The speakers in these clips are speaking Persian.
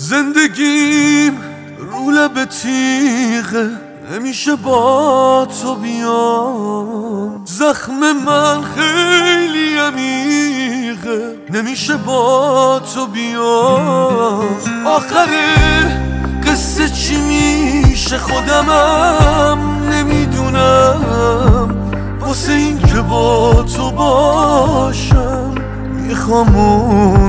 زندگیم رو لب تیغه، نمیشه با تو بیام. زخم من خیلی عمیقه، نمیشه با تو بیام. آخر قصه چی میشه خودمم نمیدونم. واسه این که با تو باشم میخوام و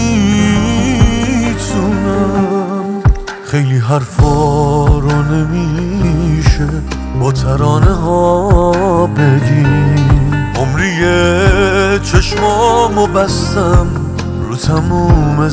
نمیتونم. خیلی حرفا رو نمیشه با ترانه ها بگی. عمریه چشمامو بستم رو تموم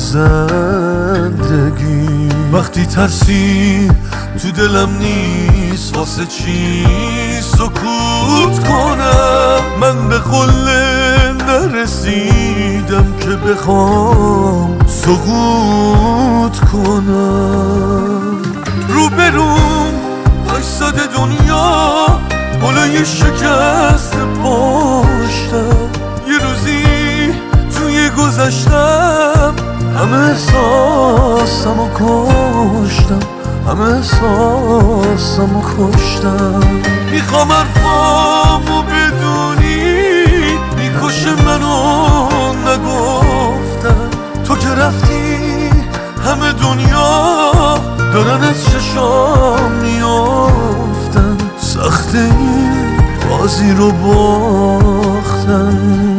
زندگی. وقتی ترسی تو دلم نیست واسه چی سکوت کنم. من به قله نرسیدم که بخوام سقوط کنم. روبروم وایساده دنیا بالای شکست پشتم. یه روزی توی گذشتم همه احساسمو کشتم، همه احساسمو کشتم. میخوام حرفامو بدونی میکشه منو نگفتم. تو که رفتی همه دنیا دارن از چشام میافتن. سخت این بازی رو باختن.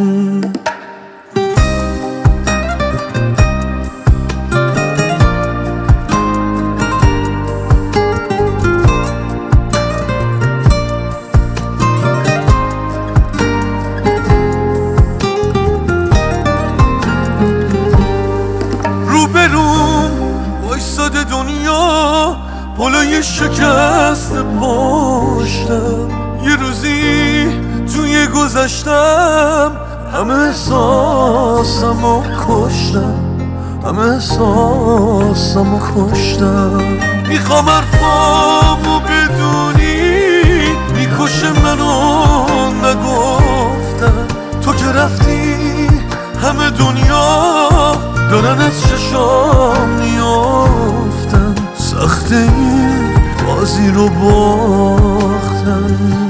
وایساده دنیا بالای شکست پشتم. یه روزی توی گذشتم همه احساسمو کشتم، همه احساسمو کشتم. میخوام حرفامو بدونی میکشه منو نگفتم. تو که رفتی همه دنیا دارن از چشام میافتن. سخت این بازی رو باختن.